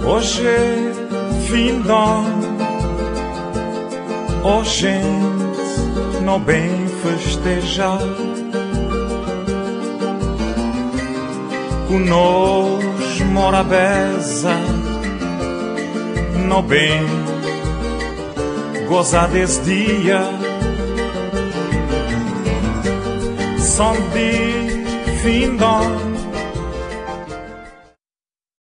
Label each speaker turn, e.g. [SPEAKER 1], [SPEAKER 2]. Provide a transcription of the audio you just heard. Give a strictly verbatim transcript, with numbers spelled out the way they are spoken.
[SPEAKER 1] Hoje é fim de ano, oh gente, não bem festejar. Conosco mora beza, não bem gozar desse dia. Som de fim de ano,